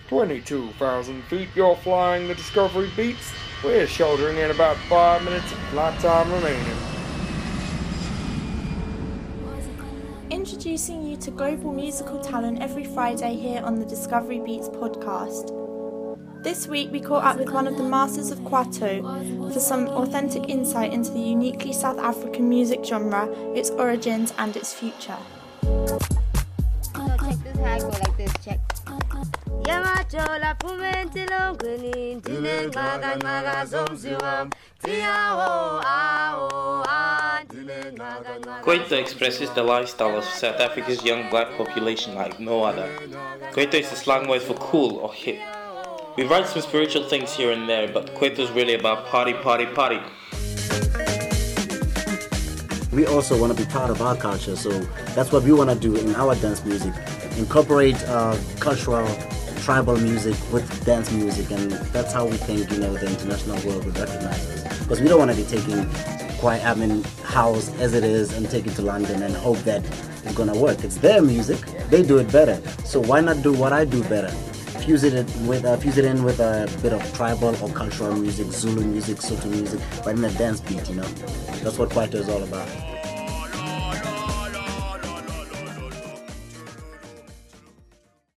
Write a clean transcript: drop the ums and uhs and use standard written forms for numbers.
22,000 feet, you're flying the Discovery Beats. We're shouldering in about 5 minutes of flight time remaining. Introducing you to global musical talent every Friday here on the Discovery Beats podcast. This week we caught up with one of the masters of Kwaito for some authentic insight into the uniquely South African music genre, its origins and its future. So check this how I go like this, check. Kwaito expresses the lifestyle of South Africa's young black population like no other. Kwaito is the slang word for cool or hip. We write some spiritual things here and there, but Kwaito is really about party, party, party. We also want to be part of our culture, so that's what we want to do in our dance music. Incorporate cultural, tribal music with dance music, and that's how we think, the international world would recognize us. Because we don't want to be taking house as it is and take it to London and hope that it's going to work. It's their music, they do it better. So why not do what I do better? Fuse it in with a bit of tribal or cultural music, Zulu music, Sotho music, but in a dance beat, That's what Kwaito is all about.